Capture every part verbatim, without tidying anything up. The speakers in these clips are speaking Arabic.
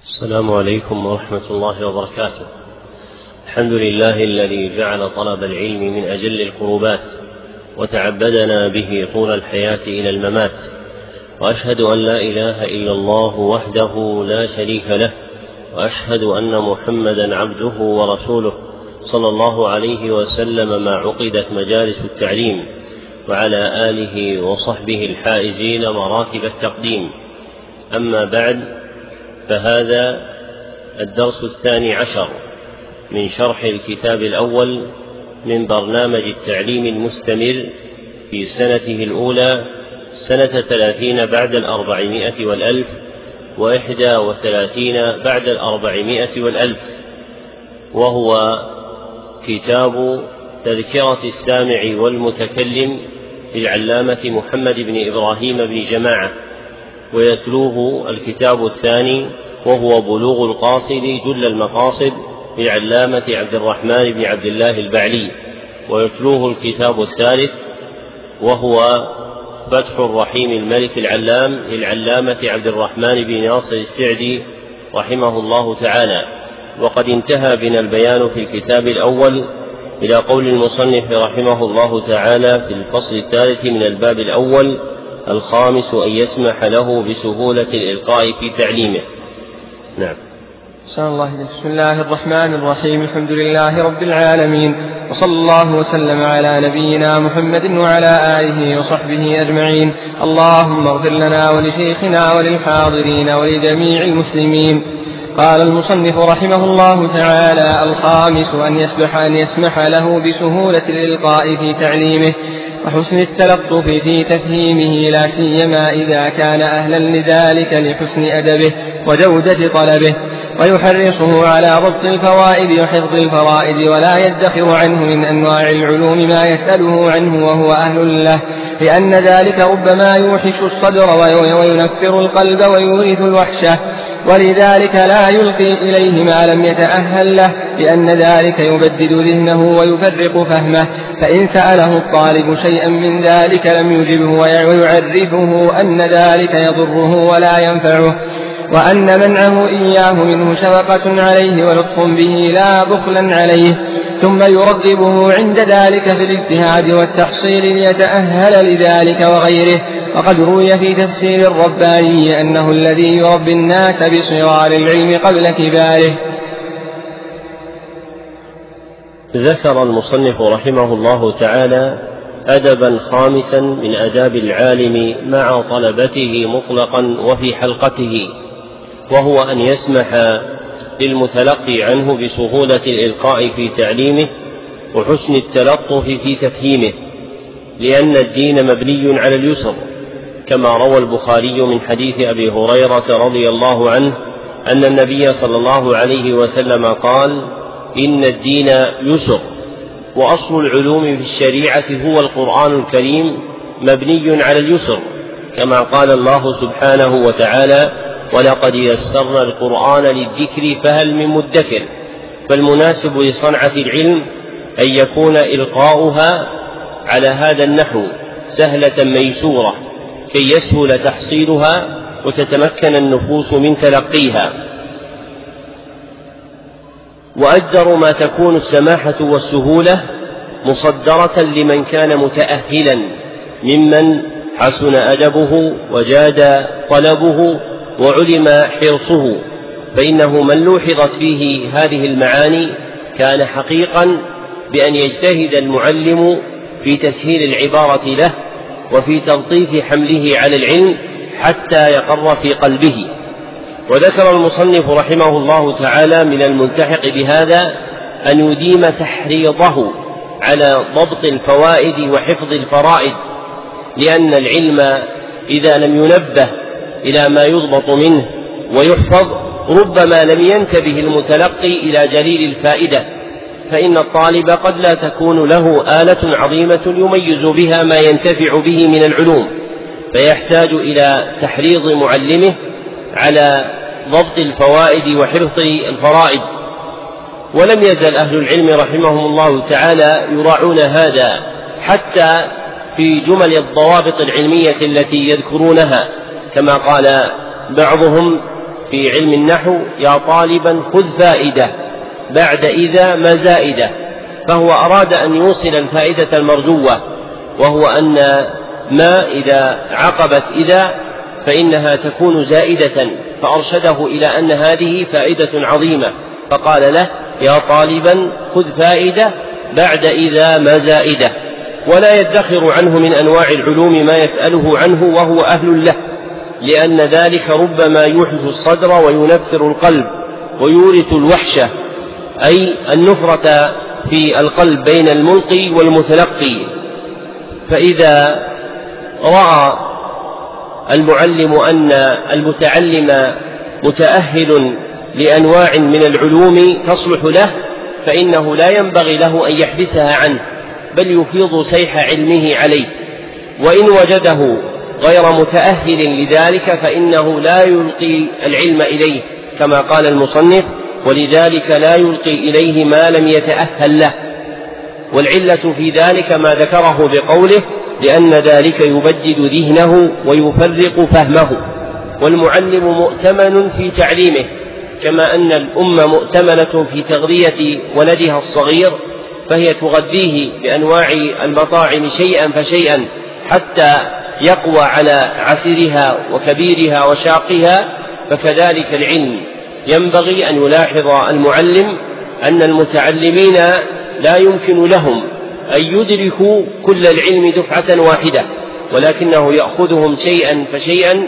السلام عليكم ورحمة الله وبركاته. الحمد لله الذي جعل طلب العلم من أجل القربات وتعبدنا به طول الحياة إلى الممات، وأشهد أن لا إله إلا الله وحده لا شريك له، وأشهد أن محمدا عبده ورسوله صلى الله عليه وسلم ما عقدت مجالس التعليم، وعلى آله وصحبه الحائزين مراتب التقديم. أما بعد، فهذا الدرس الثاني عشر من شرح الكتاب الأول من برنامج التعليم المستمر في سنته الأولى سنة ثلاثين بعد الأربعمائة والألف وإحدى وثلاثين بعد الأربعمائة والألف، وهو كتاب تذكرة السامع والمتكلم للعلامة محمد بن إبراهيم بن جماعة، ويتلوه الكتاب الثاني وهو بلوغ القاصد جل المقاصد للعلامة عبد الرحمن بن عبد الله البعلي، ويتلوه الكتاب الثالث وهو فتح الرحيم الملك العلام للعلامة عبد الرحمن بن ناصر السعدي رحمه الله تعالى. وقد انتهى بنا البيان في الكتاب الأول إلى قول المصنف رحمه الله تعالى في الفصل الثالث من الباب الأول الخامس أن يسمح له بسهولة الإلقاء في تعليمه. نعم. شاء الله. بسم الله الرحمن الرحيم. الحمد لله رب العالمين، وصلى الله وسلم على نبينا محمد وعلى آله وصحبه أجمعين. اللهم اغفر لنا ولشيخنا وللحاضرين ولجميع المسلمين. قال المصنف رحمه الله تعالى: الخامس أن يسمح, أن يسمح له بسهولة الإلقاء في تعليمه وحسن التلطف في تفهيمه، لا سيما إذا كان أهلا لذلك لحسن أدبه وجودة طلبه، ويحرصه على ضبط الفوائد وحفظ الفرائد، ولا يدخر عنه من أنواع العلوم ما يسأله عنه وهو أهل له، لأن ذلك ربما يوحش الصدر وينفر القلب ويورث الوحشة، ولذلك لا يلقي إليه ما لم يتأهل له، لأن ذلك يبدد ذهنه ويفرق فهمه. فإن سأله الطالب شيئا من ذلك لم يجبه ويعرفه أن ذلك يضره ولا ينفعه، وأن منعه إياه منه شفقة عليه ولطف به لا بخلا عليه، ثم يرغبه عند ذلك في الاجتهاد والتحصيل ليتأهل لذلك وغيره. وقد روي في تفسير الرباني أنه الذي يربي الناس بصغار العلم قبل كباره. ذكر المصنف رحمه الله تعالى أدبا خامسا من آداب العالم مع طلبته مطلقا وفي حلقته، وهو أن يسمح للمتلقي عنه بسهولة الإلقاء في تعليمه وحسن التلطف في تفهيمه، لأن الدين مبني على اليسر، كما روى البخاري من حديث أبي هريرة رضي الله عنه أن النبي صلى الله عليه وسلم قال: إن الدين يسر، وأصل العلوم في الشريعة هو القرآن الكريم مبني على اليسر، كما قال الله سبحانه وتعالى: ولقد يسرنا القرآن للذكر فهل من مدكر. فالمناسب لصنعة العلم أن يكون إلقاؤها على هذا النحو سهلة ميسورة كي يسهل تحصيلها وتتمكن النفوس من تلقيها. وأجدر ما تكون السماحة والسهولة مصدرة لمن كان متأهلا ممن حسن أدبه وجاد طلبه وعلم حرصه، فإنه من لوحظت فيه هذه المعاني كان حقيقا بأن يجتهد المعلم في تسهيل العبارة له وفي تلطيف حمله على العلم حتى يقر في قلبه. وذكر المصنف رحمه الله تعالى من الملتحق بهذا أن يديم تحريضه على ضبط الفوائد وحفظ الفرائد، لأن العلم إذا لم ينبه إلى ما يضبط منه ويحفظ ربما لم ينتبه المتلقي إلى جليل الفائدة، فإن الطالب قد لا تكون له آلة عظيمة يميز بها ما ينتفع به من العلوم، فيحتاج إلى تحريض معلمه على ضبط الفوائد وحفظ الفرائد. ولم يزل أهل العلم رحمهم الله تعالى يراعون هذا حتى في جمل الضوابط العلمية التي يذكرونها، كما قال بعضهم: في علم النحو: يا طالبا خذ فائدة بعد إذا ما زائدة، فهو أراد أن يوصل الفائدة المرجوة، وهو أن ما إذا عقبت إذا فإنها تكون زائدة، فأرشده إلى أن هذه فائدة عظيمة، فقال له: يا طالبا خذ فائدة بعد إذا ما زائدة. ولا يدخر عنه من أنواع العلوم ما يسأله عنه وهو أهل له، لأن ذلك ربما يوحش الصدر وينفر القلب ويورث الوحشة، أي النفرة في القلب بين الملقي والمتلقي. فإذا رأى المعلم أن المتعلم متأهل لأنواع من العلوم تصلح له، فإنه لا ينبغي له أن يحبسها عنه، بل يفيض سيح علمه عليه. وإن وجده غير متأهل لذلك فإنه لا يلقي العلم إليه، كما قال المصنف: ولذلك لا يلقي إليه ما لم يتأهل له. والعلة في ذلك ما ذكره بقوله: لأن ذلك يبدد ذهنه ويفرق فهمه. والمعلم مؤتمن في تعليمه، كما أن الأم مؤتمنة في تغذية ولدها الصغير، فهي تغذيه بأنواع المطاعم شيئا فشيئا حتى يقوى على عسرها وكبيرها وشاقها. فكذلك العلم ينبغي أن يلاحظ المعلم أن المتعلمين لا يمكن لهم أن يدركوا كل العلم دفعة واحدة، ولكنه يأخذهم شيئا فشيئا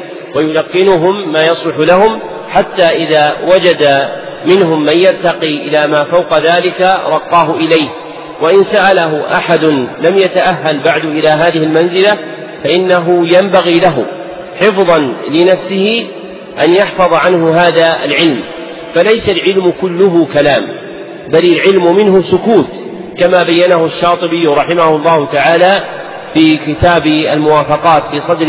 ويلقنهم ما يصلح لهم، حتى إذا وجد منهم من يرتقي إلى ما فوق ذلك رقاه إليه. وإن سأله أحد لم يتأهل بعد إلى هذه المنزلة فإنه ينبغي له حفظا لنفسه أن يحفظ عنه هذا العلم. فليس العلم كله كلام، بل العلم منه سكوت، كما بينه الشاطبي رحمه الله تعالى في كتاب الموافقات في صدر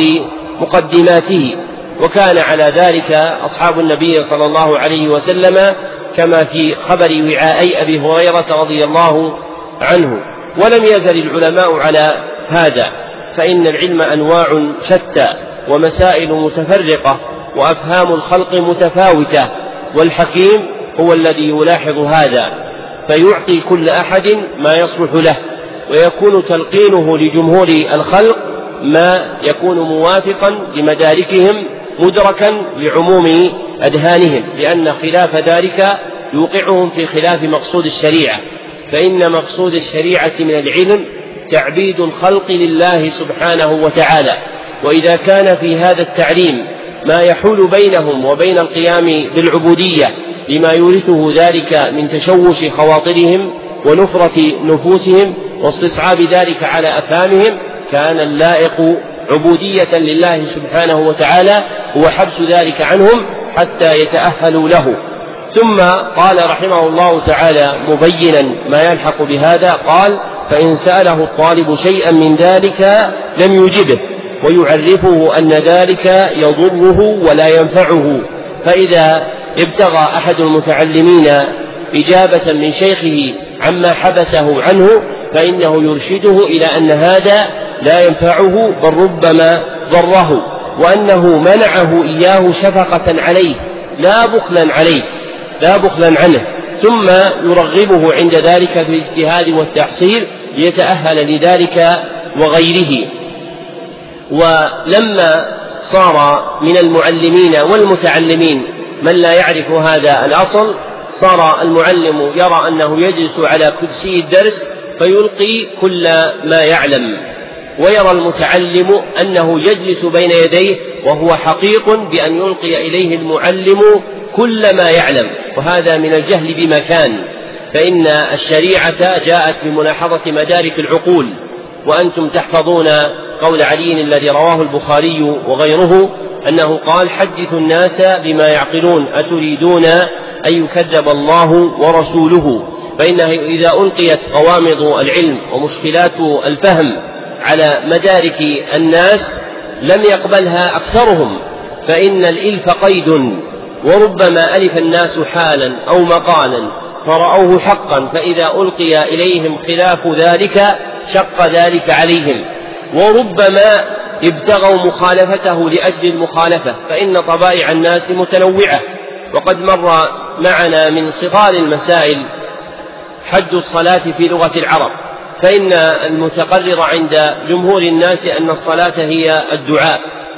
مقدماته. وكان على ذلك أصحاب النبي صلى الله عليه وسلم، كما في خبر وعاءي أبي هريرة رضي الله عنه. ولم يزل العلماء على هذا، فإن العلم أنواع شتى ومسائل متفرقة وأفهام الخلق متفاوتة، والحكيم هو الذي يلاحظ هذا فيعطي كل أحد ما يصلح له، ويكون تلقينه لجمهور الخلق ما يكون موافقا لمداركهم مدركا لعموم أذهانهم، لأن خلاف ذلك يوقعهم في خلاف مقصود الشريعة. فإن مقصود الشريعة من العلم تعبيد الخلق لله سبحانه وتعالى، وإذا كان في هذا التعليم ما يحول بينهم وبين القيام بالعبودية لما يورثه ذلك من تشوش خواطرهم ونفرة نفوسهم واستصعاب ذلك على أفهامهم، كان اللائق عبودية لله سبحانه وتعالى هو حبس ذلك عنهم حتى يتأهلوا له. ثم قال رحمه الله تعالى مبينا ما يلحق بهذا، قال: فإن سأله الطالب شيئا من ذلك لم يجبه، ويعرفه أن ذلك يضره ولا ينفعه. فإذا ابتغى أحد المتعلمين إجابة من شيخه عما حبسه عنه فإنه يرشده إلى أن هذا لا ينفعه بل ربما ضره، وأنه منعه إياه شفقة عليه لا بخلا عليه لا بخلا عنه، ثم يرغبه عند ذلك في الاجتهاد والتحصيل ليتأهل لذلك وغيره. ولما صار من المعلمين والمتعلمين من لا يعرف هذا الأصل، صار المعلم يرى أنه يجلس على كرسي الدرس فيلقي كل ما يعلم، ويرى المتعلم أنه يجلس بين يديه وهو حقيق بأن يلقي إليه المعلم كل ما يعلم، وهذا من الجهل بمكان. فإن الشريعة جاءت بملاحظة مدارك العقول، وأنتم تحفظون قول علي الذي رواه البخاري وغيره أنه قال: حدثوا الناس بما يعقلون أتريدون أن يكذب الله ورسوله. فإنه إذا ألقيت غوامض العلم ومشكلات الفهم على مدارك الناس لم يقبلها أكثرهم، فإن الإلف قيد، وربما ألف الناس حالا أو مقالا فرأوه حقا، فإذا ألقي إليهم خلاف ذلك شق ذلك عليهم، وربما ابتغوا مخالفته لأجل المخالفة، فإن طبائع الناس متنوعة وقد مر معنا من صغار المسائل حد الصلاة في لغة العرب، فإن المتقرر عند جمهور الناس أن الصلاة هي الدعاء،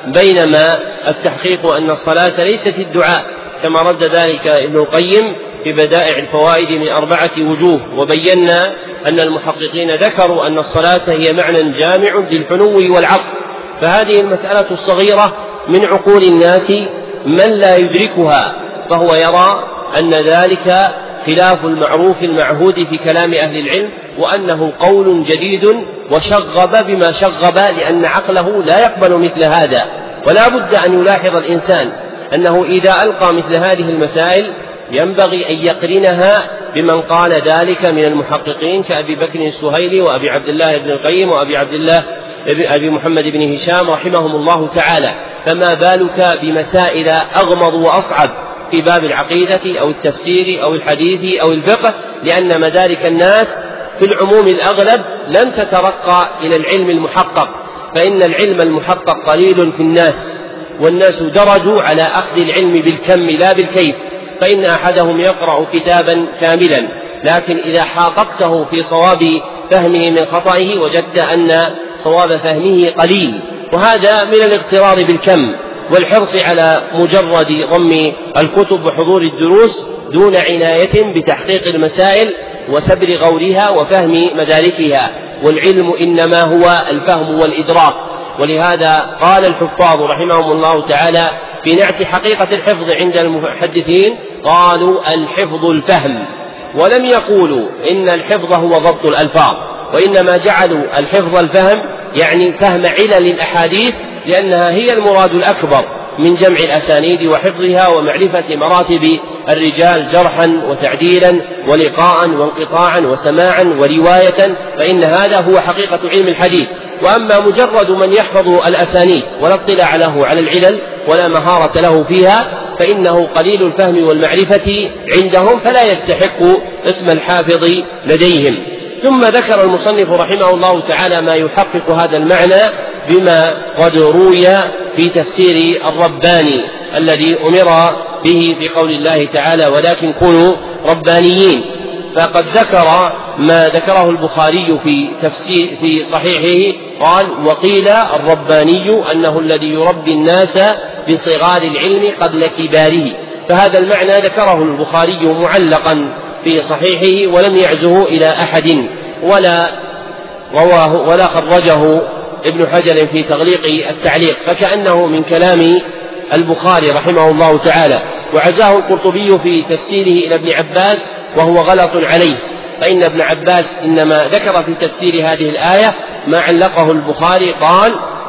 بينما التحقيق أن الصلاة ليست الدعاء، كما رد ذلك ابن القيم في بدائع الفوائد من أربعة وجوه. وبينا أن المحققين ذكروا أن الصلاة هي معنى جامع للحنو والعصر، فهذه المسألة الصغيرة من عقول الناس من لا يدركها، فهو يرى أن ذلك خلاف المعروف المعهود في كلام أهل العلم، وأنه قول جديد وشغب بما شغب، لأن عقله لا يقبل مثل هذا. ولا بد أن يلاحظ الإنسان أنه إذا ألقى مثل هذه المسائل ينبغي أن يقرنها بمن قال ذلك من المحققين كأبي بكر السهيلي وأبي عبد الله بن القيم وأبي عبد الله أبي محمد بن هشام رحمهم الله تعالى. فما بالك بمسائل أغمض وأصعب في باب العقيدة أو التفسير أو الحديث أو الفقه، لأن مدارك الناس في العموم الأغلب لن تترقى إلى العلم المحقق، فإن العلم المحقق قليل في الناس، والناس درجوا على أخذ العلم بالكم لا بالكيف، فإن أحدهم يقرأ كتابا كاملا، لكن إذا حققته في صواب فهمه من خطئه وجدت أن صواب فهمه قليل، وهذا من الاغترار بالكم والحرص على مجرد ضم الكتب وحضور الدروس دون عناية بتحقيق المسائل وسبر غورها وفهم مداركها. والعلم إنما هو الفهم والإدراك، ولهذا قال الحفاظ رحمهم الله تعالى في نعت حقيقة الحفظ عند المحدثين، قالوا الحفظ الفهم، ولم يقولوا إن الحفظ هو ضبط الألفاظ، وإنما جعلوا الحفظ الفهم يعني فهم علل الأحاديث، لأنها هي المراد الأكبر من جمع الأسانيد وحفظها ومعرفة مراتب الرجال جرحا وتعديلا ولقاء وانقطاعا وسماعا ورواية، فإن هذا هو حقيقة علم الحديث. وأما مجرد من يحفظ الأسانيد ولا اطلاع له على العلل ولا مهارة له فيها، فإنه قليل الفهم والمعرفة عندهم، فلا يستحق اسم الحافظ لديهم. ثم ذكر المصنف رحمه الله تعالى ما يحقق هذا المعنى بما قد روي في تفسير الرباني الذي أمر به في قول الله تعالى ولكن كونوا ربانيين. فقد ذكر ما ذكره البخاري في تفسير في صحيحه، قال وقيل الرباني أنه الذي يربي الناس بصغار العلم قبل كباره، فهذا المعنى ذكره البخاري معلقا في صحيحه ولم يعزه إلى أحد ولا رواه ولا خرجه ابن حجر في تغليق التعليق، فكأنه من كلام البخاري رحمه الله تعالى. وعزاه القرطبي في تفسيره إلى ابن عباس وهو غلط عليه، فإن ابن عباس إنما ذكر في تفسير هذه الآية ما علقه البخاري، قال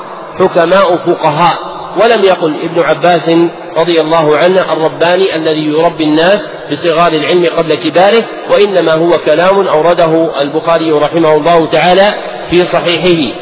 حكماء فقهاء، ولم يقل ابن عباس رضي الله عنه الرباني الذي يربي الناس بصغار العلم قبل كباره، وإنما هو كلام أورده البخاري رحمه الله تعالى في صحيحه.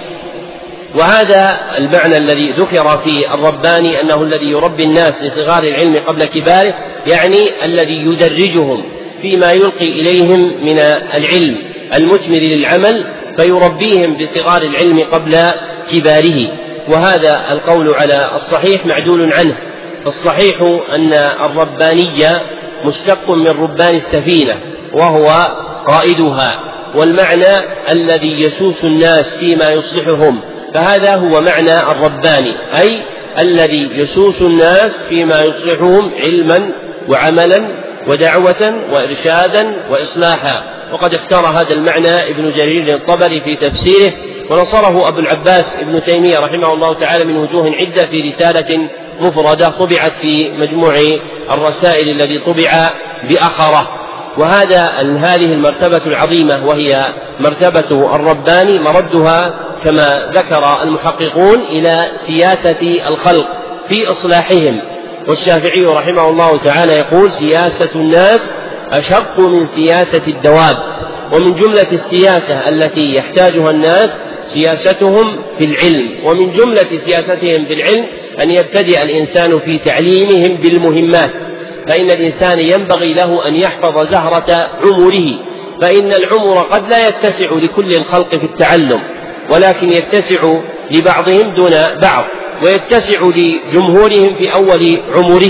وهذا المعنى الذي ذكر في الرباني أنه الذي يربي الناس لصغار العلم قبل كباره، يعني الذي يدرجهم فيما يلقي إليهم من العلم المثمر للعمل، فيربيهم بصغار العلم قبل كباره. وهذا القول على الصحيح معدول عنه، فالصحيح أن الربانية مشتق من ربان السفينة وهو قائدها، والمعنى الذي يسوس الناس فيما يصلحهم، فهذا هو معنى الرباني، أي الذي يسوس الناس فيما يصلحهم علما وعملا ودعوة وإرشادا وإصلاحا. وقد اختار هذا المعنى ابن جرير الطبري في تفسيره، ونصره أبو العباس ابن تيمية رحمه الله تعالى من وجوه عدة في رسالة مفردة طبعت في مجموع الرسائل الذي طبع بأخره. وهذا هذه المرتبة العظيمة وهي مرتبة الرباني مردها كما ذكر المحققون إلى سياسة الخلق في إصلاحهم. والشافعي رحمه الله تعالى يقول سياسة الناس أشق من سياسة الدواب، ومن جملة السياسة التي يحتاجها الناس سياستهم في العلم، ومن جملة سياستهم في العلم أن يبتدئ الإنسان في تعليمهم بالمهمات، فإن الإنسان ينبغي له أن يحفظ زهرة عمره، فإن العمر قد لا يتسع لكل الخلق في التعلم، ولكن يتسع لبعضهم دون بعض، ويتسع لجمهورهم في أول عمره،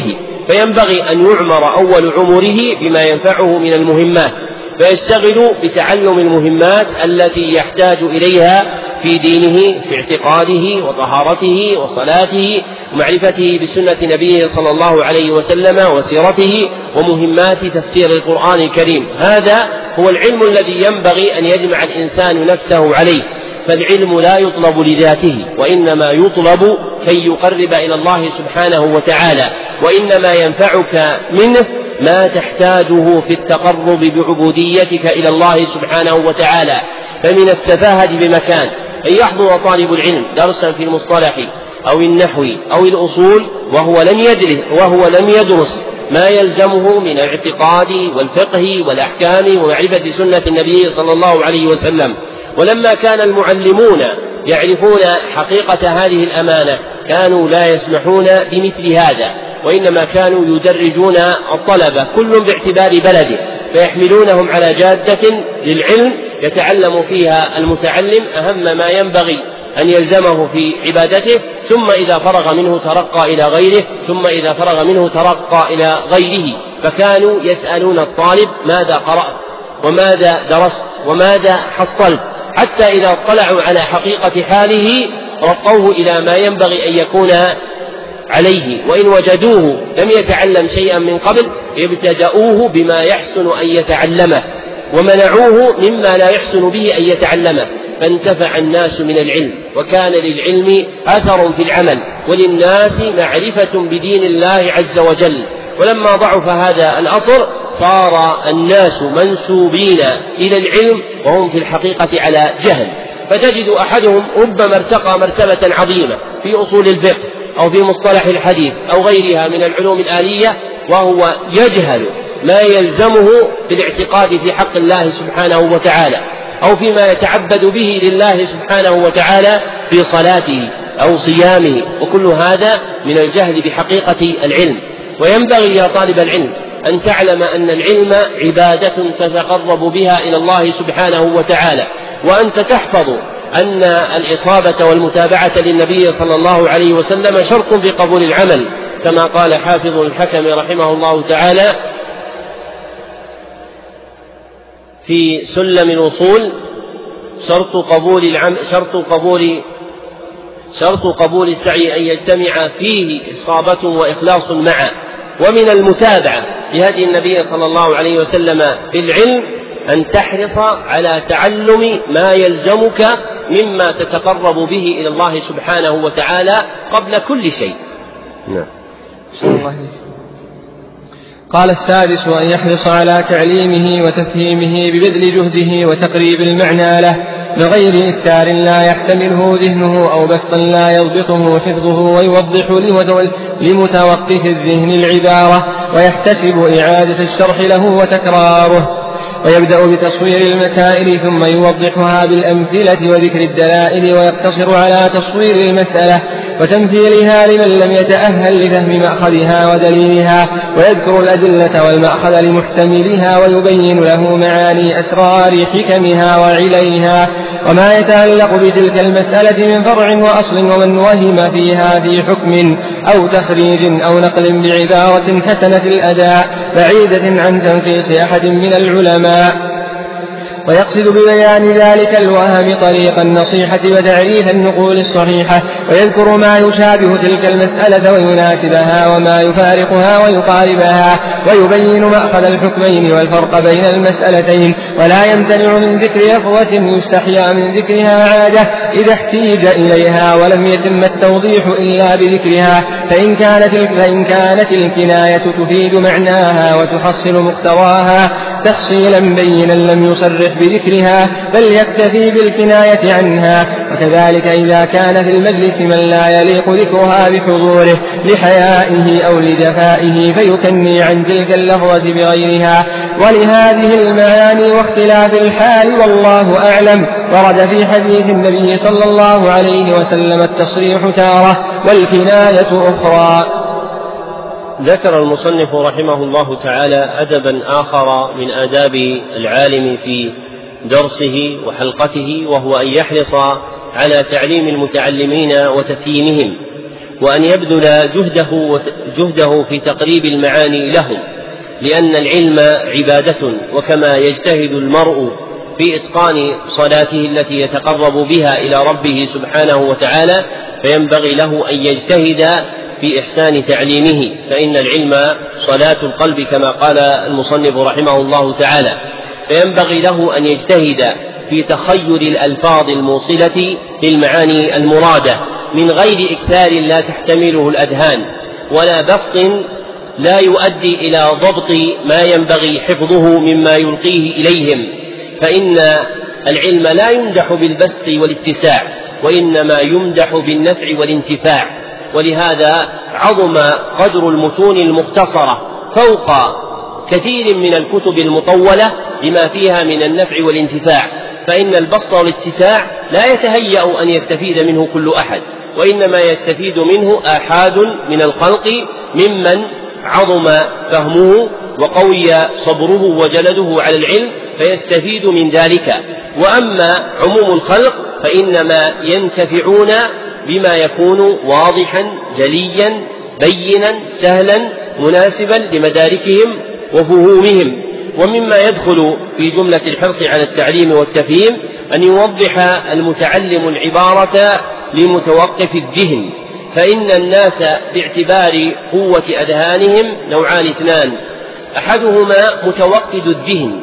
فينبغي أن يعمر أول عمره بما ينفعه من المهمات، فيشتغل بتعلم المهمات التي يحتاج إليها في دينه، في اعتقاده وطهارته وصلاته ومعرفته بسنة نبيه صلى الله عليه وسلم وسيرته ومهمات تفسير القرآن الكريم. هذا هو العلم الذي ينبغي أن يجمع الإنسان نفسه عليه، فالعلم لا يطلب لذاته، وإنما يطلب كي يقرب إلى الله سبحانه وتعالى، وإنما ينفعك منه ما تحتاجه في التقرب بعبوديتك إلى الله سبحانه وتعالى. فمن السفاهة بمكان أن يحضر طالب العلم درسا في المصطلح أو النحو أو الأصول وهو لم يدرس, وهو لم يدرس ما يلزمه من الاعتقاد والفقه والأحكام ومعرفة سنة النبي صلى الله عليه وسلم. ولما كان المعلمون يعرفون حقيقة هذه الأمانة كانوا لا يسمحون بمثل هذا، وإنما كانوا يدرجون الطلبة كل باعتبار بلده، فيحملونهم على جادة للعلم يتعلم فيها المتعلم أهم ما ينبغي أن يلزمه في عبادته، ثم إذا فرغ منه ترقى إلى غيره، ثم إذا فرغ منه ترقى إلى غيره. فكانوا يسألون الطالب ماذا قرأت وماذا درست وماذا حصلت، حتى إذا اطلعوا على حقيقة حاله رقوه إلى ما ينبغي أن يكون عليه، وإن وجدوه لم يتعلم شيئا من قبل ابتدأوه بما يحسن أن يتعلمه ومنعوه مما لا يحسن به أن يتعلمه، فانتفع الناس من العلم، وكان للعلم أثر في العمل، وللناس معرفة بدين الله عز وجل. ولما ضعف هذا الأصل صار الناس منسوبين إلى العلم وهم في الحقيقة على جهل، فتجد أحدهم ربما ارتقى مرتبة عظيمة في أصول الفقه أو في مصطلح الحديث أو غيرها من العلوم الآلية وهو يجهل ما يلزمه بالاعتقاد في حق الله سبحانه وتعالى، أو فيما يتعبد به لله سبحانه وتعالى في صلاته أو صيامه، وكل هذا من الجهل بحقيقة العلم. وينبغي يا طالب العلم أن تعلم أن العلم عبادة تتقرب بها إلى الله سبحانه وتعالى، وأنت تحفظ أن الإصابة والمتابعة للنبي صلى الله عليه وسلم شرط بقبول العمل، كما قال حافظ الحكم رحمه الله تعالى في سلم الوصول: شرط قبول العمل شرط قبول شرط قبول السعي أن يجتمع فيه إصابة وإخلاص معا. ومن المتابعة لهدي النبي صلى الله عليه وسلم بالعلم أن تحرص على تعلم ما يلزمك مما تتقرب به إلى الله سبحانه وتعالى قبل كل شيء. نعم. قال السادس: أن يحرص على تعليمه وتفهيمه ببذل جهده وتقريب المعنى له بغير إثار لا يحتمله ذهنه أو بسط لا يضبطه حفظه، ويوضح لمتوقف الذهن العبارة، ويحتسب إعادة الشرح له وتكراره، ويبدأ بتصوير المسائل ثم يوضحها بالأمثلة وذكر الدلائل، ويقتصر على تصوير المسألة وتمثيلها لمن لم يتأهل لفهم مأخذها ودليلها، ويذكر الأدلة والمأخذ لمحتملها، ويبين له معاني أسرار حكمها وعليها وما يتعلق بتلك المسألة من فرع وأصل، ومن وهم فيها في حكم أو تخريج أو نقل بعبارة حسنة الأداء بعيدة عن تنقيص أحد من العلماء، ويقصد ببيان ذلك الوهم طريق النصيحة وتعريف النقول الصحيحة، ويذكر ما يشابه تلك المسألة ويناسبها وما يفارقها ويقاربها، ويبين مأخذ الحكمين والفرق بين المسألتين، ولا يمتنع من ذكر لفظة يستحيا من ذكرها عادة إذا احتيج إليها ولم يتم التوضيح إلا بذكرها، فإن كانت, فإن كانت الكناية تفيد معناها وتحصل مقتضاها تفصيلا بينا لم يصرح بذكرها بل يكتفي بالكناية عنها. وكذلك إذا كان في المجلس من لا يليق ذكرها بحضوره لحيائه أو لجفائه فيكني عن تلك اللفظة بغيرها. ولهذه المعاني واختلاف الحال والله أعلم ورد في حديث النبي صلى الله عليه وسلم التصريح تارة والكناية أخرى. ذكر المصنف رحمه الله تعالى أدبا آخر من آداب العالم في درسه وحلقته، وهو أن يحرص على تعليم المتعلمين وتفهيمهم، وأن يبذل جهده, جهده في تقريب المعاني لهم، لأن العلم عبادة، وكما يجتهد المرء في إتقان صلاته التي يتقرب بها إلى ربه سبحانه وتعالى، فينبغي له أن يجتهد في إحسان تعليمه، فإن العلم صلاة القلب كما قال المصنف رحمه الله تعالى. فينبغي له أن يجتهد في تخير الألفاظ الموصلة للمعاني المرادة من غير إكثار لا تحتمله الأذهان، ولا بسط لا يؤدي إلى ضبط ما ينبغي حفظه مما يلقيه إليهم، فإن العلم لا يمدح بالبسط والاتساع، وإنما يمدح بالنفع والانتفاع. ولهذا عظم قدر المتون المختصرة فوق كثير من الكتب المطولة لما فيها من النفع والانتفاع، فإن البسط والاتساع لا يتهيأ أن يستفيد منه كل أحد، وإنما يستفيد منه آحاد من الخلق ممن عظم فهمه وقوي صبره وجلده على العلم، فيستفيد من ذلك. وأما عموم الخلق فإنما ينتفعون بما يكون واضحا جليا بينا سهلا مناسبا لمداركهم وفهومهم. ومما يدخل في جملة الحرص على التعليم والتفهيم أن يوضح المتعلم العبارة لمتوقف الذهن، فإن الناس باعتبار قوة أذهانهم نوعان اثنان، أحدهما متوقد الذهن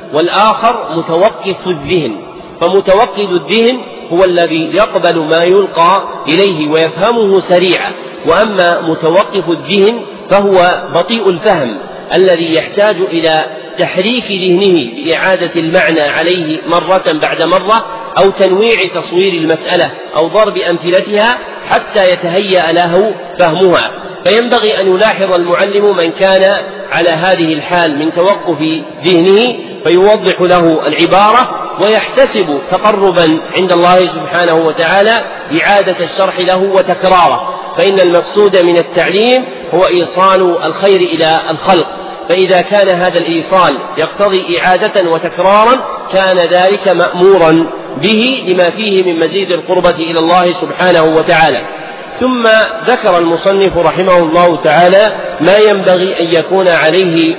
والآخر متوقف الذهن. فمتوقد الذهن هو الذي يقبل ما يلقى إليه ويفهمه سريعا، وأما متوقف الذهن فهو بطيء الفهم الذي يحتاج إلى تحريك ذهنه بإعادة المعنى عليه مرة بعد مرة، أو تنويع تصوير المسألة أو ضرب أمثلتها حتى يتهيأ له فهمها. فينبغي أن يلاحظ المعلم من كان على هذه الحال من توقف ذهنه، فيوضح له العبارة ويحتسب تقربا عند الله سبحانه وتعالى إعادة الشرح له وتكراره، فإن المقصود من التعليم هو إيصال الخير إلى الخلق، فإذا كان هذا الإيصال يقتضي إعادة وتكرارا كان ذلك مأمورا به لما فيه من مزيد القربة إلى الله سبحانه وتعالى. ثم ذكر المصنف رحمه الله تعالى ما ينبغي أن يكون عليه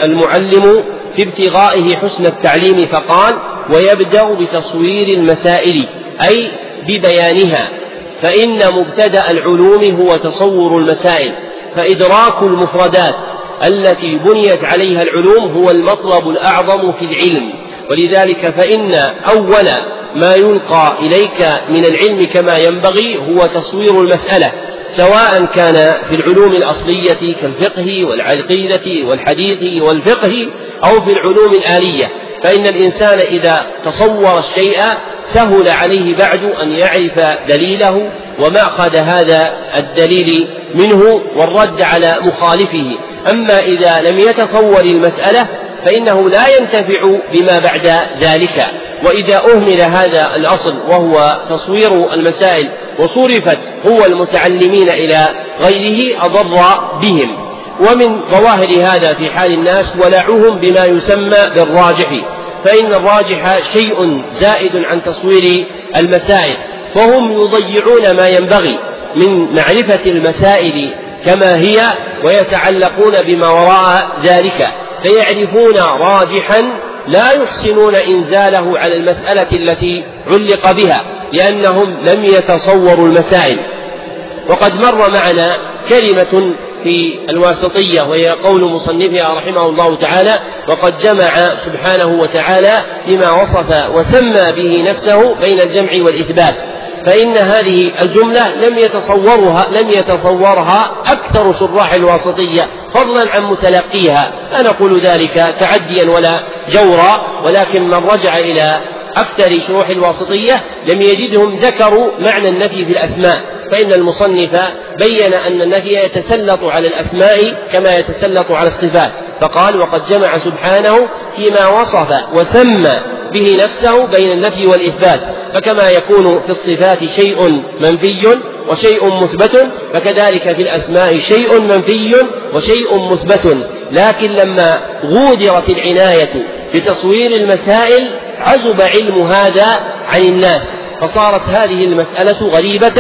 المعلم في ابتغائه حسن التعليم، فقال: ويبدأ بتصوير المسائل أي ببيانها، فإن مبتدأ العلوم هو تصور المسائل، فإدراك المفردات التي بنيت عليها العلوم هو المطلب الأعظم في العلم. ولذلك فإن أول ما يلقى إليك من العلم كما ينبغي هو تصوير المسألة، سواء كان في العلوم الأصلية كالفقه والعقيدة والحديث والفقه أو في العلوم الآلية، فإن الإنسان إذا تصور الشيء سهل عليه بعد أن يعرف دليله ومأخذ هذا الدليل منه والرد على مخالفه. أما إذا لم يتصور المسألة فإنه لا ينتفع بما بعد ذلك. وإذا أهمل هذا الأصل وهو تصوير المسائل وصرفت قوى المتعلمين إلى غيره أضر بهم. ومن ظواهر هذا في حال الناس ولعهم بما يسمى بالراجح، فإن الراجح شيء زائد عن تصوير المسائل، فهم يضيعون ما ينبغي من معرفة المسائل كما هي ويتعلقون بما وراء ذلك، فيعرفون راجحا لا يحسنون إنزاله على المسألة التي علق بها لأنهم لم يتصوروا المسائل. وقد مر معنا كلمة في الواسطية وهي قول مصنفها رحمه الله تعالى: وقد جمع سبحانه وتعالى لما وصف وسمى به نفسه بين الجمع والإثبات، فإن هذه الجملة لم يتصورها لم يتصورها أكثر شراح الواسطية فضلا عن متلقيها. أنا أقول ذلك تعديا ولا جورا، ولكن من رجع إلى أكثر شروح الواسطية لم يجدهم ذكروا معنى النفي في الأسماء، فإن المصنف بين أن النفي يتسلط على الأسماء كما يتسلط على الصفات، فقال: وقد جمع سبحانه فيما وصف وسمى به نفسه بين النفي والإثبات، فكما يكون في الصفات شيء منفي وشيء مثبت فكذلك في الأسماء شيء منفي وشيء مثبت. لكن لما غودرت العناية بتصوير المسائل عزب علم هذا عن الناس، فصارت هذه المسألة غريبة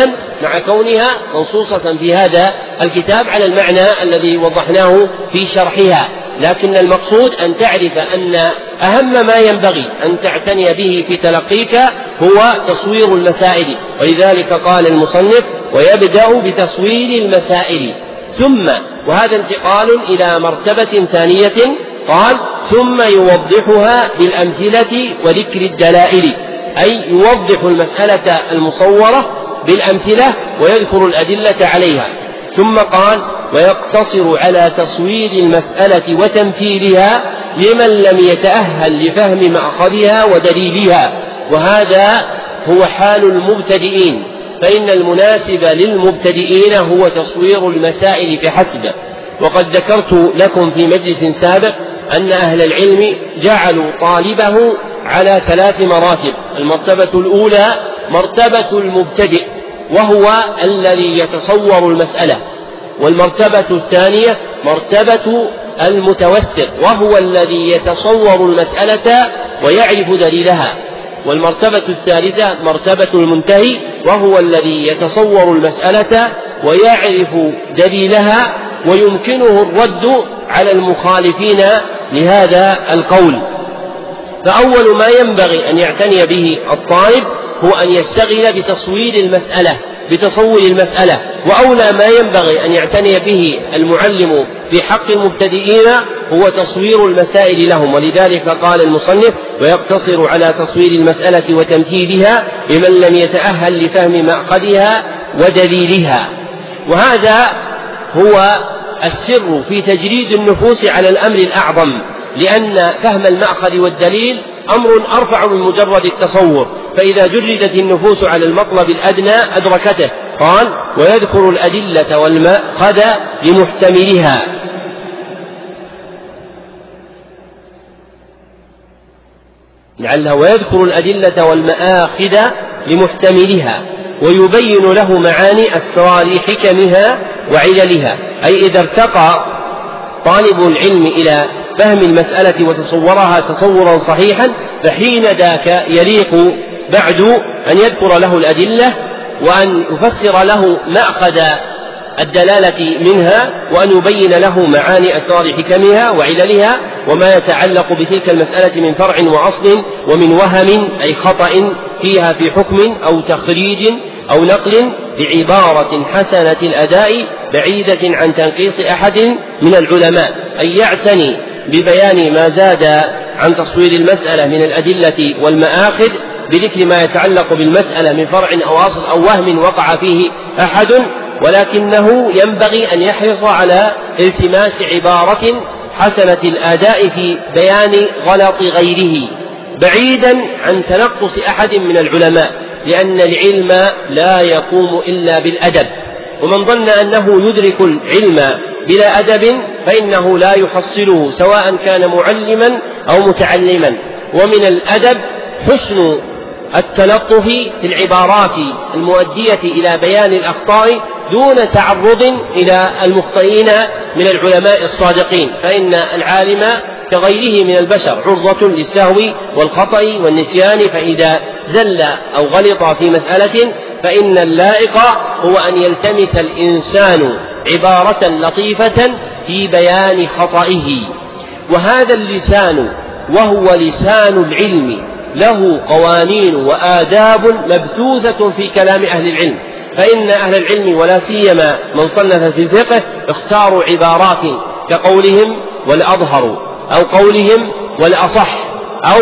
مع كونها منصوصة في هذا الكتاب على المعنى الذي وضحناه في شرحها، لكن المقصود أن تعرف أن أهم ما ينبغي أن تعتني به في تلقيك هو تصوير المسائل، ولذلك قال المصنف: ويبدأ بتصوير المسائل، ثم، وهذا انتقال إلى مرتبة ثانية، قال: ثم يوضحها بالأمثلة وذكر الدلائل، أي يوضح المسألة المصورة بالأمثلة ويذكر الأدلة عليها. ثم قال: ويقتصر على تصوير المسألة وتمثيلها لمن لم يتأهل لفهم مأخذها ودليلها، وهذا هو حال المبتدئين، فإن المناسب للمبتدئين هو تصوير المسائل فحسب. وقد ذكرت لكم في مجلس سابق أن أهل العلم جعلوا طالبه على ثلاث مراتب: المرتبة الأولى مرتبة المبتدئ وهو الذي يتصور المسألة، والمرتبة الثانية مرتبة المتوسط وهو الذي يتصور المسألة ويعرف دليلها، والمرتبة الثالثة مرتبة المنتهي وهو الذي يتصور المسألة ويعرف دليلها ويمكنه الرد على المخالفين لهذا القول. فأول ما ينبغي أن يعتني به الطالب هو أن يشتغل بتصوير المسألة بتصور المسألة، وأولى ما ينبغي أن يعتني به المعلم في حق المبتدئين هو تصوير المسائل لهم، ولذلك قال المصنف: ويقتصر على تصوير المسألة وتمثيلها لمن لم يتأهل لفهم مأخذها ودليلها. وهذا هو السر في تجريد النفوس على الأمر الأعظم، لأن فهم المأخذ والدليل أمر أرفع من مجرد التصور، فإذا جردت النفوس على المطلب الأدنى أدركته. قال: ويذكر الأدلة والمأخذ لمحتملها، لعله ويذكر الأدلة والمآخذ لمحتملها، ويبين له معاني أسرار حكمها وعللها. أي إذا ارتقى طالب العلم إلى فهم المسألة وتصورها تصورا صحيحا، فحين ذاك يليق بعد أن يذكر له الأدلة وأن يفسر له مأخذ الدلالة منها، وأن يبين له معاني أسرار حكمها وعللها وما يتعلق بتلك المسألة من فرع وأصل ومن وهم أي خطأ فيها في حكم أو تخريج أو نقل بعبارة حسنة الأداء بعيدة عن تنقيص أحد من العلماء، أي يعتني ببيان ما زاد عن تصوير المسألة من الأدلة والمآخذ بذكر ما يتعلق بالمسألة من فرع أو أصل أو وهم وقع فيه أحد، ولكنه ينبغي أن يحرص على التماس عبارة حسنة الأداء في بيان غلط غيره بعيدا عن تنقص أحد من العلماء، لأن العلم لا يقوم إلا بالأدب، ومن ظن أنه يدرك العلم بلا أدب فإنه لا يحصله سواء كان معلما أو متعلما. ومن الأدب حسن التلطف في العبارات المؤدية إلى بيان الأخطاء دون تعرض إلى المخطئين من العلماء الصادقين، فإن العالم كغيره من البشر عرضة للسهو والخطأ والنسيان، فإذا زل أو غلط في مسألة فإن اللائق هو أن يلتمس الإنسان عبارة لطيفة في بيان خطئه. وهذا اللسان وهو لسان العلم له قوانين وآداب مبثوثة في كلام أهل العلم، فإن أهل العلم ولا سيما من صنف في الفقه اختاروا عبارات كقولهم والأظهر أو قولهم والأصح أو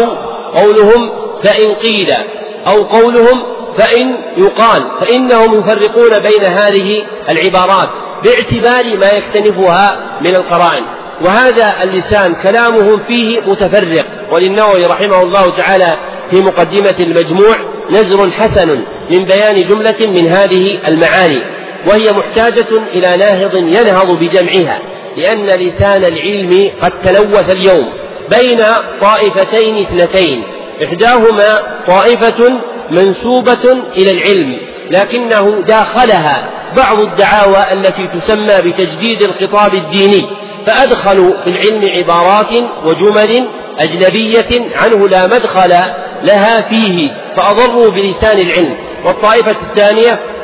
قولهم فإن قيل أو قولهم فإن يقال، فإنهم يفرقون بين هذه العبارات باعتبار ما يكتنفها من القرائن. وهذا اللسان كلامهم فيه متفرق، وللنووي رحمه الله تعالى في مقدمة المجموع نزر حسن من بيان جملة من هذه المعاني، وهي محتاجة إلى ناهض ينهض بجمعها، لأن لسان العلم قد تلوث اليوم بين طائفتين اثنتين، إحداهما طائفة منسوبة إلى العلم لكنه داخلها بعض الدعاوى التي تسمى بتجديد الخطاب الديني، فأدخلوا في العلم عبارات وجمل أجنبية عنه لا مدخل لها فيه، فأضروا بلسان العلم. والطائفة الثانية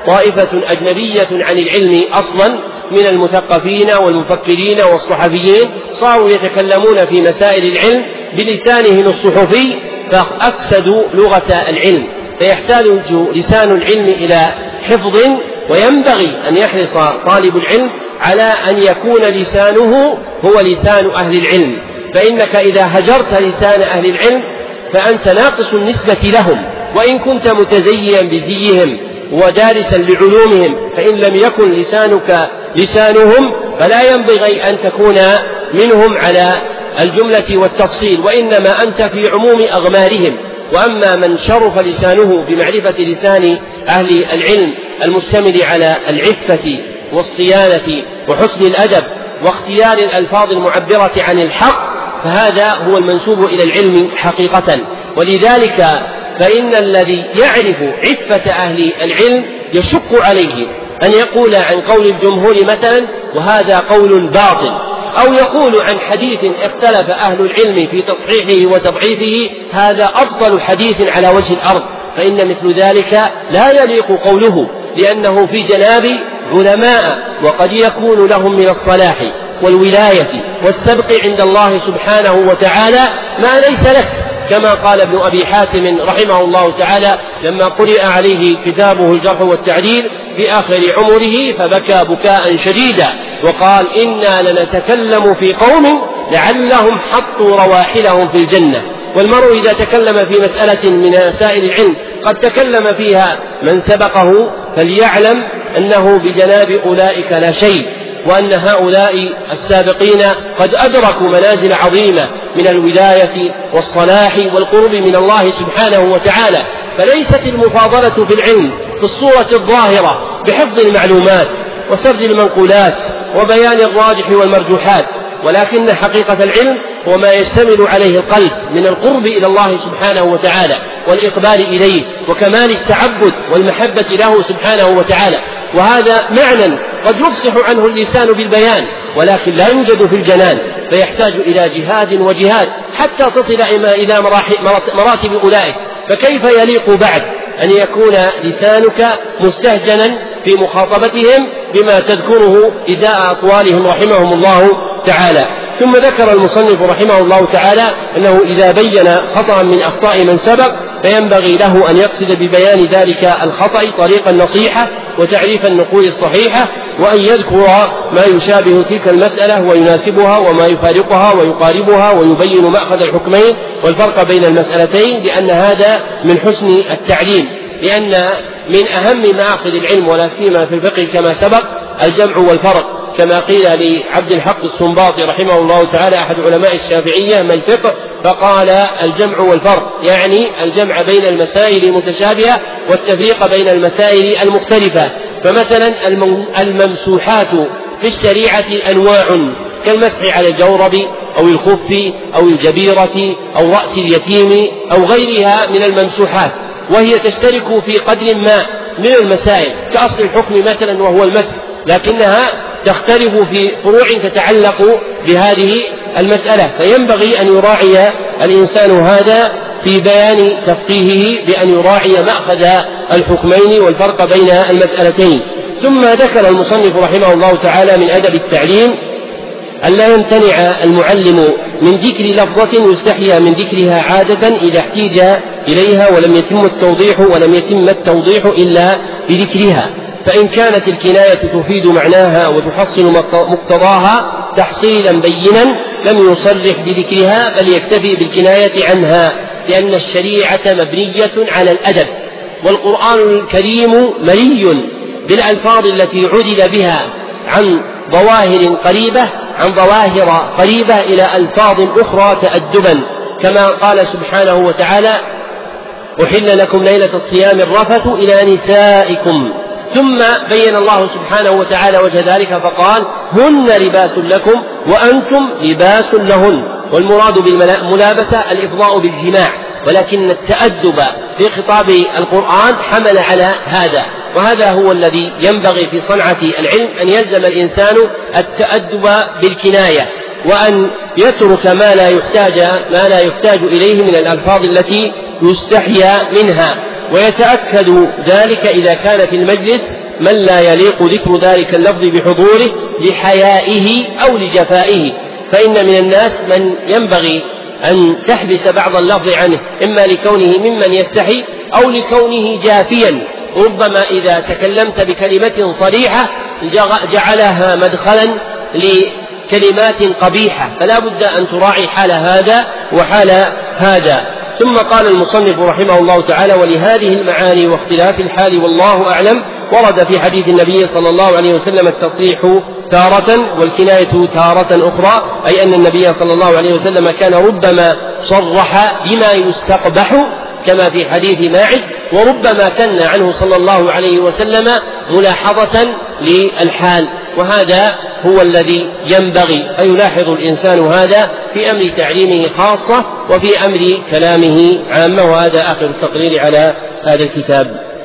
طائفة أجنبية عن العلم أصلا من المثقفين والمفكرين والصحفيين صاروا يتكلمون في مسائل العلم بلسانهم الصحفي فأفسدوا لغة العلم، فيحتاج لسان العلم إلى حفظ، وينبغي أن يحرص طالب العلم على أن يكون لسانه هو لسان أهل العلم، فإنك إذا هجرت لسان أهل العلم فأنت ناقص النسبة لهم، وإن كنت متزيا بزيهم ودارسا لعلومهم فإن لم يكن لسانك لسانهم فلا ينبغي أن تكون منهم على الجملة والتفصيل، وإنما أنت في عموم أغمارهم. وأما من شرف لسانه بمعرفة لسان أهل العلم المشتمل على العفة والصيانة وحسن الأدب واختيار الألفاظ المعبرة عن الحق فهذا هو المنسوب إلى العلم حقيقة. ولذلك فإن الذي يعرف عفة أهل العلم يشق عليه أن يقول عن قول الجمهور مثلا وهذا قول باطل، أو يقول عن حديث اختلف أهل العلم في تصحيحه وتضعيفه هذا أفضل حديث على وجه الأرض، فإن مثل ذلك لا يليق قوله، لأنه في جناب علماء وقد يكون لهم من الصلاح والولاية والسبق عند الله سبحانه وتعالى ما ليس لك، كما قال ابن أبي حاتم رحمه الله تعالى لما قرئ عليه كتابه الجرح والتعديل في آخر عمره فبكى بكاء شديدا وقال إنا لنتكلم في قوم لعلهم حطوا رواحلهم في الجنة. والمرء إذا تكلم في مسألة من مسائل العلم قد تكلم فيها من سبقه فليعلم أنه بجناب أولئك لا شيء، وأن هؤلاء السابقين قد أدركوا منازل عظيمة من الولاية والصلاح والقرب من الله سبحانه وتعالى. فليست المفاضلة في العلم في الصورة الظاهرة بحفظ المعلومات وسرد المنقولات وبيان الراجح والمرجوحات، ولكن حقيقة العلم هو ما يشتمل عليه القلب من القرب إلى الله سبحانه وتعالى والإقبال إليه وكمال التعبد والمحبة له سبحانه وتعالى. وهذا معنى قد يفصح عنه اللسان بالبيان ولكن لا يوجد في الجنان، فيحتاج إلى جهاد وجهاد حتى تصل إلى مراتب أولئك. فكيف يليق بعد أن يكون لسانك مستهجنا في مخاطبتهم بما تذكره إزاء أقوالهم رحمهم الله تعالى. ثم ذكر المصنف رحمه الله تعالى أنه إذا بين خطأ من أخطاء من سبق فينبغي له أن يقصد ببيان ذلك الخطأ طريق النصيحة وتعريف النقول الصحيحة، وأن يذكر ما يشابه تلك المسألة ويناسبها وما يفارقها ويقاربها ويبين مأخذ الحكمين والفرق بين المسألتين، لأن هذا من حسن التعليم، لأن من أهم مآخذ العلم ولا سيما في الفقه كما سبق الجمع والفرق، كما قيل لعبد الحق السنباطي رحمه الله تعالى أحد علماء الشافعية ما الفقه؟ فقال الجمع والفرق، يعني الجمع بين المسائل المتشابهة والتفريق بين المسائل المختلفة. فمثلا الممسوحات في الشريعة أنواع كالمسح على الجورب أو الخف أو الجبيرة أو رأس اليتيم أو غيرها من الممسوحات، وهي تشترك في قدر ما من المسائل كأصل الحكم مثلا وهو المسح، لكنها تختلف في فروع تتعلق بهذه المسألة. فينبغي أن يراعي الإنسان هذا في بيان تفقيهه بأن يراعي مأخذ الحكمين والفرق بين المسألتين. ثم ذكر المصنف رحمه الله تعالى من أدب التعليم أن لا يمتنع المعلم من ذكر لفظة يستحيا من ذكرها عادة إذا احتيج إليها ولم يتم التوضيح ولم يتم التوضيح إلا بذكرها، فإن كانت الكناية تفيد معناها وتحصل مقتضاها تحصيلا بينا لم يصرح بذكرها بل يكتفي بالكناية عنها، لأن الشريعة مبنية على الأدب، والقرآن الكريم ملي بالألفاظ التي عدل بها عن ظواهر قريبة عن ظواهر قريبة إلى ألفاظ أخرى تأدبا، كما قال سبحانه وتعالى أحل لكم ليلة الصيام الرفث إلى نسائكم، ثم بين الله سبحانه وتعالى وجه ذلك فقال هن لباس لكم وأنتم لباس لهن، والمراد بالملابسة الإفضاء بالجماع، ولكن التأدب في خطاب القرآن حمل على هذا، وهذا هو الذي ينبغي في صنعة العلم أن يلزم الإنسان التأدب بالكناية، وأن يترك ما لا يحتاج ما لا يحتاج إليه من الألفاظ التي يستحيا منها. ويتأكد ذلك إذا كان في المجلس من لا يليق ذكر ذلك اللفظ بحضوره لحيائه أو لجفائه، فإن من الناس من ينبغي أن تحبس بعض اللفظ عنه، إما لكونه ممن يستحي أو لكونه جافيا، ربما إذا تكلمت بكلمة صريحة جعلها مدخلا لكلمات قبيحة، فلا بد أن تراعي حال هذا وحال هذا. ثم قال المصنف رحمه الله تعالى: ولهذه المعاني واختلاف الحال والله أعلم ورد في حديث النبي صلى الله عليه وسلم التصريح تارة والكناية تارة أخرى، أي أن النبي صلى الله عليه وسلم كان ربما صرح بما يستقبح كما في حديث ماعز، وربما كن عنه صلى الله عليه وسلم ملاحظة للحال، وهذا هو الذي ينبغي أن يلاحظ الإنسان هذا في أمر تعليمه خاصة وفي أمر كلامه عامة. وهذا آخر التقرير على هذا الكتاب.